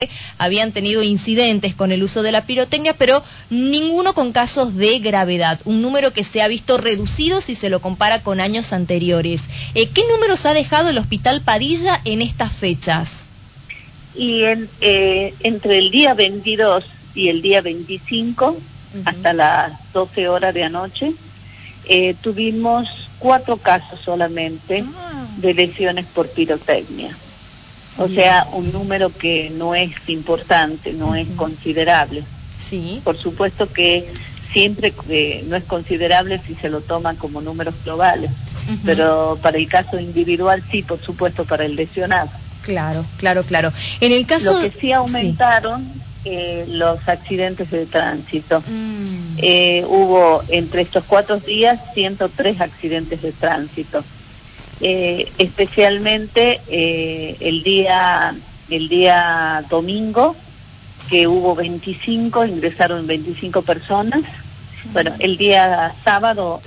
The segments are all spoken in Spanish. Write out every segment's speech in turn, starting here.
habían tenido incidentes con el uso de la pirotecnia, pero ninguno con casos de gravedad, un número que se ha visto reducido si se lo compara con años anteriores. ¿Qué números ha dejado el Hospital Padilla en estas fechas? Y entre el día 22 y el día 25, hasta las 12 horas de anoche, tuvimos 4 casos solamente de lesiones por pirotecnia. O sea, un número que no es importante, no es considerable. Sí. Por supuesto que siempre no es considerable si se lo toma como números globales, pero para el caso individual sí, por supuesto, para el lesionado. Claro. En el caso... Lo que sí aumentaron los accidentes de tránsito. Hubo entre estos 4 días 103 accidentes de tránsito. Especialmente el día domingo, que hubo 25, ingresaron 25 personas. Bueno, el día sábado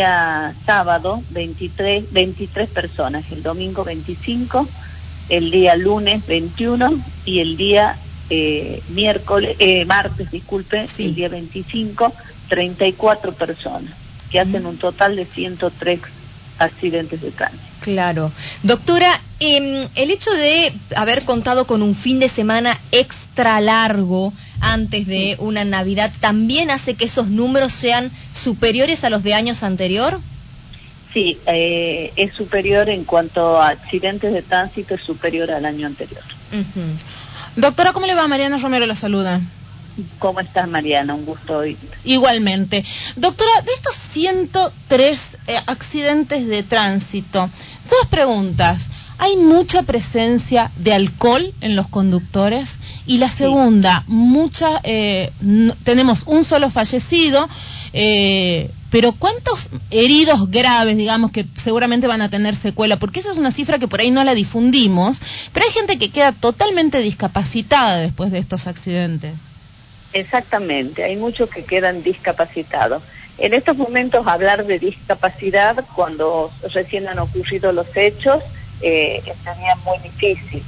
23 personas, el domingo 25, el día lunes 21 y el día martes, el día 25, 34 personas, que hacen un total de 103 accidentes de tránsito. Claro. Doctora, el hecho de haber contado con un fin de semana extra largo antes de una Navidad, ¿también hace que esos números sean superiores a los de años anterior? Sí, es superior en cuanto a accidentes de tránsito, es superior al año anterior. Doctora, ¿cómo le va? Mariana Romero la saluda. ¿Cómo estás, Mariana? Un gusto oírte. Igualmente. Doctora, de estos 103 accidentes de tránsito, 2 preguntas. ¿Hay mucha presencia de alcohol en los conductores? Y la segunda, tenemos un solo fallecido, pero ¿cuántos heridos graves, digamos, que seguramente van a tener secuela? Porque esa es una cifra que por ahí no la difundimos, pero hay gente que queda totalmente discapacitada después de estos accidentes. Exactamente, hay muchos que quedan discapacitados. En estos momentos hablar de discapacidad, cuando recién han ocurrido los hechos, sería muy difícil.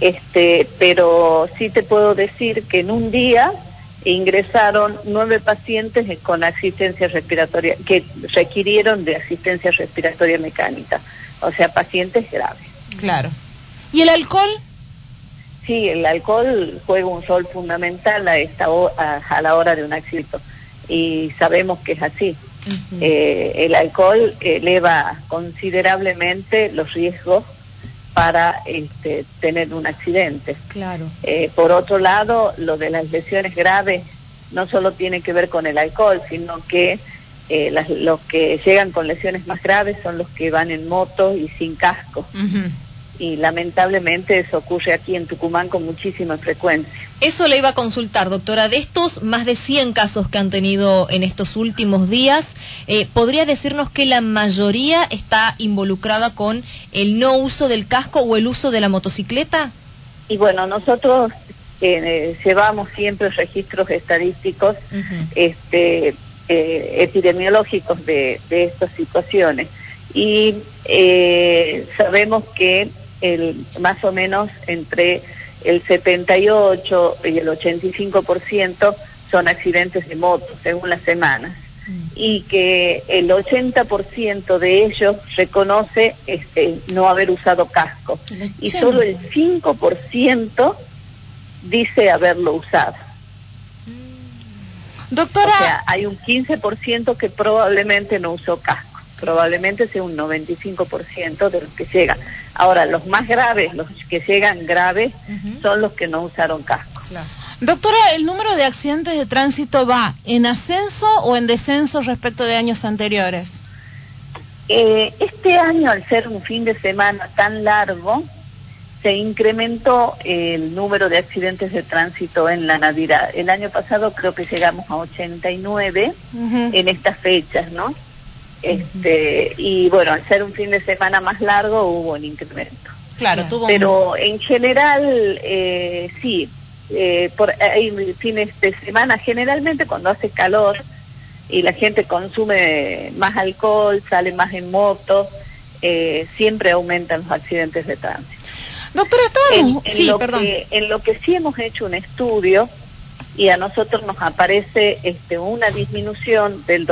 Pero sí te puedo decir que en un día ingresaron 9 pacientes con asistencia respiratoria, que requirieron de asistencia respiratoria mecánica, o sea, pacientes graves. Claro. ¿Y el alcohol? Sí, el alcohol juega un rol fundamental a la hora de un accidente, y sabemos que es así. El alcohol eleva considerablemente los riesgos para tener un accidente. Claro. Por otro lado, lo de las lesiones graves no solo tiene que ver con el alcohol, sino que los que llegan con lesiones más graves son los que van en moto y sin casco. Y lamentablemente eso ocurre aquí en Tucumán con muchísima frecuencia. Eso le iba a consultar, doctora. De estos más de 100 casos que han tenido en estos últimos días, ¿podría decirnos que la mayoría está involucrada con el no uso del casco o el uso de la motocicleta? Y bueno, nosotros llevamos siempre registros estadísticos epidemiológicos de estas situaciones. Y sabemos que más o menos entre el 78 y el 85% son accidentes de moto, según las semanas. Y que el 80% de ellos reconoce no haber usado casco. Y solo el 5% dice haberlo usado. Doctora... O sea, hay un 15% que probablemente no usó casco. Probablemente sea un 95% de los que llegan. Ahora, los más graves, los que llegan graves, son los que no usaron casco. Claro. Doctora, ¿el número de accidentes de tránsito va en ascenso o en descenso respecto de años anteriores? Este año, al ser un fin de semana tan largo, se incrementó el número de accidentes de tránsito en la Navidad. El año pasado creo que llegamos a 89 en estas fechas, ¿no? Y bueno, al ser un fin de semana más largo hubo un incremento. Claro, pero en general sí, hay fines de semana, generalmente cuando hace calor y la gente consume más alcohol, sale más en moto, siempre aumentan los accidentes de tránsito. Doctora, estábamos... Sí, perdón. En lo que sí hemos hecho un estudio, y a nosotros nos aparece una disminución del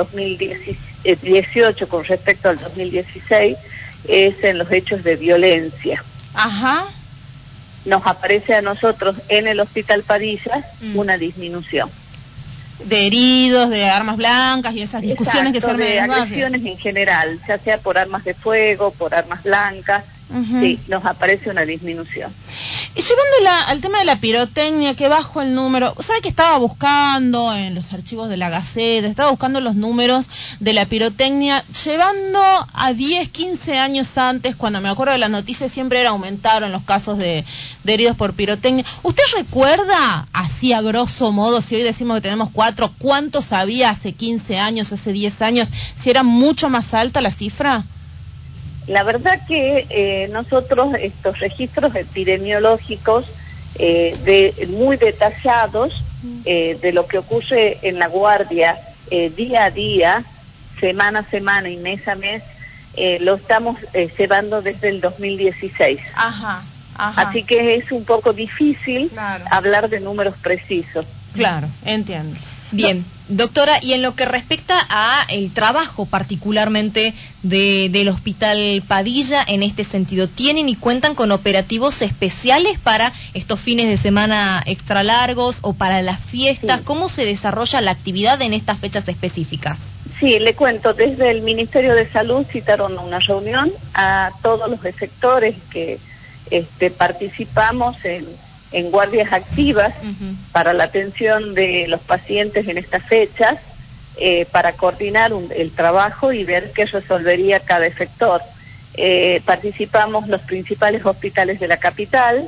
2018 con respecto al 2016, es en los hechos de violencia. Ajá. Nos aparece a nosotros en el Hospital Padilla una disminución. De heridos, de armas blancas y esas discusiones. Exacto, que se arman en los barrios. agresiones en general, ya sea por armas de fuego, por armas blancas. Sí, nos aparece una disminución. Y llevándola al tema de la pirotecnia, que bajo el número, ¿sabe que estaba buscando en los archivos de la Gaceta, estaba buscando los números de la pirotecnia, llevando a 10, 15 años antes, cuando me acuerdo de las noticias, siempre aumentaron los casos de heridos por pirotecnia? ¿Usted recuerda, así a grosso modo, si hoy decimos que tenemos 4, cuántos había hace 15 años, hace 10 años, si era mucho más alta la cifra? La verdad que nosotros estos registros epidemiológicos muy detallados de lo que ocurre en la guardia día a día, semana a semana y mes a mes, lo estamos llevando desde el 2016. Ajá. Así que es un poco difícil hablar de números precisos. Claro, entiendo. Bien, doctora, y en lo que respecta a el trabajo particularmente del Hospital Padilla en este sentido, ¿tienen y cuentan con operativos especiales para estos fines de semana extra largos o para las fiestas? Sí. ¿Cómo se desarrolla la actividad en estas fechas específicas? Sí, le cuento, desde el Ministerio de Salud citaron una reunión a todos los sectores que participamos en guardias activas para la atención de los pacientes en estas fechas, para coordinar el trabajo y ver qué resolvería cada sector. Participamos los principales hospitales de la capital,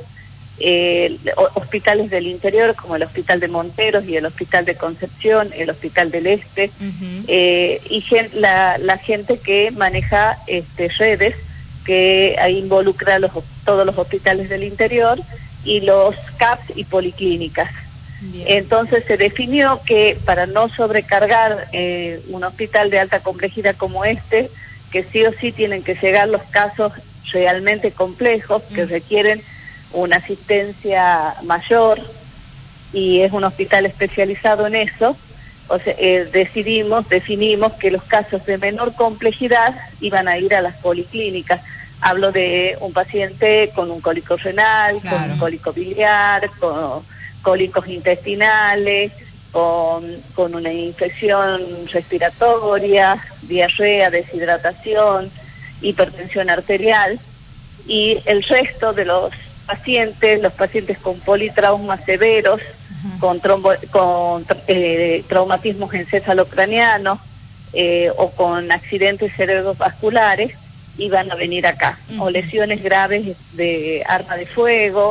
hospitales del interior como el Hospital de Monteros y el Hospital de Concepción, el Hospital del Este, y la gente que maneja redes que involucra todos los hospitales del interior y los CAPS y policlínicas. Bien. Entonces se definió que para no sobrecargar un hospital de alta complejidad como que sí o sí tienen que llegar los casos realmente complejos que requieren una asistencia mayor, y es un hospital especializado en eso. O sea, definimos que los casos de menor complejidad iban a ir a las policlínicas. Hablo de un paciente con un cólico renal, con un cólico biliar, con cólicos intestinales, con una infección respiratoria, diarrea, deshidratación, hipertensión arterial, y el resto de los pacientes con politraumas severos, con traumatismos encefalocranianos o con accidentes cerebrovasculares, iban a venir acá, o lesiones graves de arma de fuego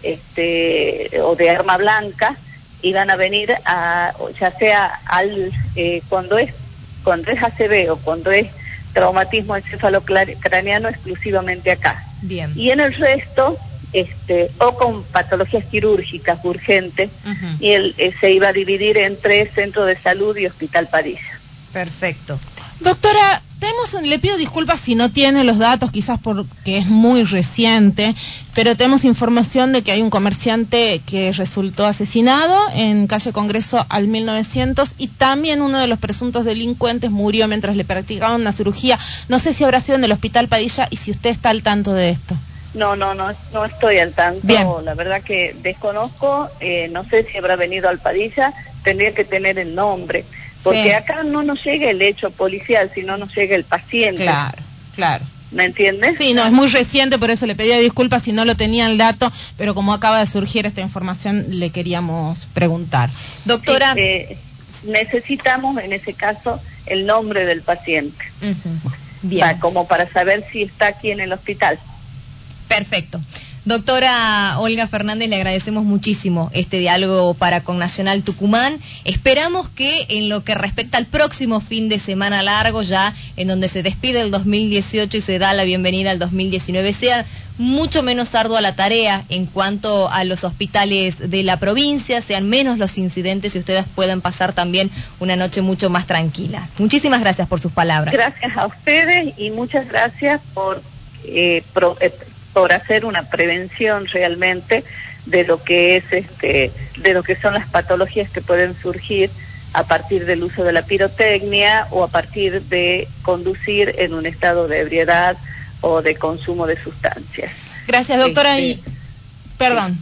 o de arma blanca, iban a venir ya sea cuando es ACV o cuando es traumatismo encefalocraniano, exclusivamente acá. Bien. Y en el resto o con patologías quirúrgicas urgentes, y se iba a dividir entre Centro de Salud y Hospital Padilla. Perfecto. Doctora, le pido disculpas si no tiene los datos, quizás porque es muy reciente, pero tenemos información de que hay un comerciante que resultó asesinado en calle Congreso al 1900, y también uno de los presuntos delincuentes murió mientras le practicaban una cirugía. No sé si habrá sido en el Hospital Padilla y si usted está al tanto de esto. No estoy al tanto. Bien. La verdad que desconozco, no sé si habrá venido al Padilla, tendría que tener el nombre. Porque acá no nos llega el hecho policial, sino nos llega el paciente. Claro. ¿Me entiendes? Sí, no, es muy reciente, por eso le pedía disculpas si no lo tenía el dato, pero como acaba de surgir esta información, le queríamos preguntar. Doctora. Necesitamos, en ese caso, el nombre del paciente. Bien. Como para saber si está aquí en el hospital. Perfecto. Doctora Olga Fernández, le agradecemos muchísimo este diálogo para Connacional Tucumán. Esperamos que en lo que respecta al próximo fin de semana largo, ya en donde se despide el 2018 y se da la bienvenida al 2019, sea mucho menos ardua la tarea en cuanto a los hospitales de la provincia, sean menos los incidentes y ustedes puedan pasar también una noche mucho más tranquila. Muchísimas gracias por sus palabras. Gracias a ustedes y muchas gracias por por hacer una prevención realmente de lo que es de lo que son las patologías que pueden surgir a partir del uso de la pirotecnia o a partir de conducir en un estado de ebriedad o de consumo de sustancias. Gracias, doctora. Perdón.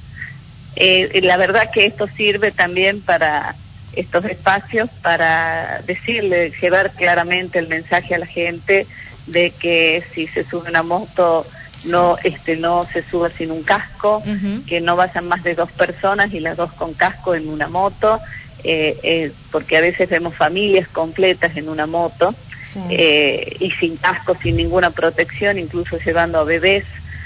La verdad que esto sirve también para estos espacios, para decirle, llevar claramente el mensaje a la gente de que si se sube una moto no se suba sin un casco, que no vayan más de 2 personas y las 2 con casco en una moto, porque a veces vemos familias completas en una moto, sí, y sin casco, sin ninguna protección, incluso llevando a bebés.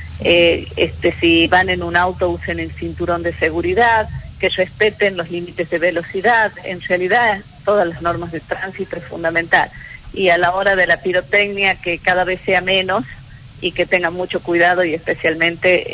Sí. Si van en un auto, usen el cinturón de seguridad, que respeten los límites de velocidad. En realidad, todas las normas de tránsito es fundamental. Y a la hora de la pirotecnia, que cada vez sea menos y que tengan mucho cuidado, y especialmente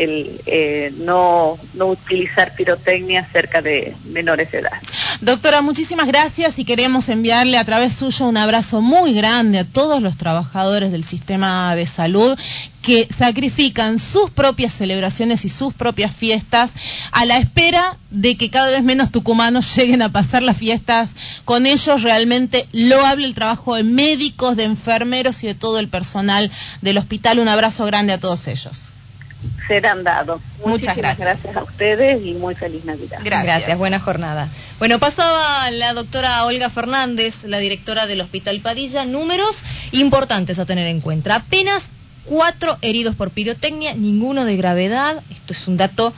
el no utilizar pirotecnia cerca de menores de edad. Doctora, muchísimas gracias, y queremos enviarle a través suyo un abrazo muy grande a todos los trabajadores del sistema de salud que sacrifican sus propias celebraciones y sus propias fiestas a la espera de que cada vez menos tucumanos lleguen a pasar las fiestas con ellos. Realmente loable el trabajo de médicos, de enfermeros y de todo el personal del hospital. Un abrazo grande a todos ellos. Serán dados. Muchas gracias. Gracias a ustedes y muy feliz Navidad. Gracias, buena jornada. Bueno, pasaba la doctora Olga Fernández, la directora del Hospital Padilla, números importantes a tener en cuenta. Apenas 4 heridos por pirotecnia, ninguno de gravedad. Esto es un dato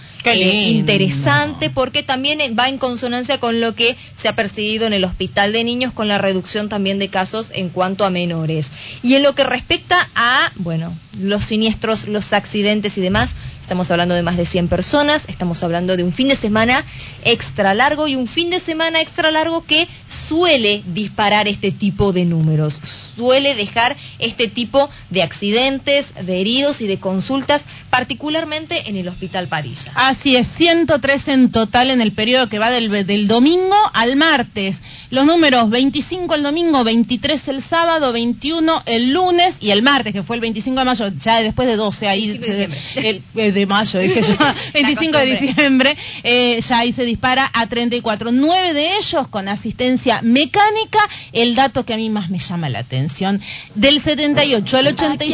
interesante, porque también va en consonancia con lo que se ha percibido en el Hospital de Niños, con la reducción también de casos en cuanto a menores. Y en lo que respecta a, los siniestros, los accidentes y demás, estamos hablando de más de 100 personas, estamos hablando de un fin de semana extra largo, y un fin de semana extra largo que suele disparar este tipo de números, suele dejar este tipo de accidentes, de heridos y de consultas, particularmente en el Hospital Padilla. Así es, 103 en total en el periodo que va del domingo al martes. Los números: 25 el domingo, 23 el sábado, 21 el lunes y el martes, que fue el 25 de mayo, ya después de 12, ahí 25 de mayo, dije yo, 25 de diciembre, ya ahí se dispara a 34, 9 de ellos con asistencia mecánica. El dato que a mí más me llama la atención: del 78 al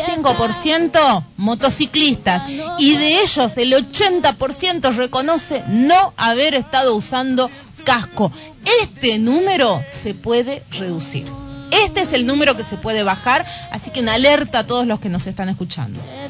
85% motociclistas, y de ellos el 80% reconoce no haber estado usando casco. Este número se puede reducir. Este es el número que se puede bajar, así que una alerta a todos los que nos están escuchando.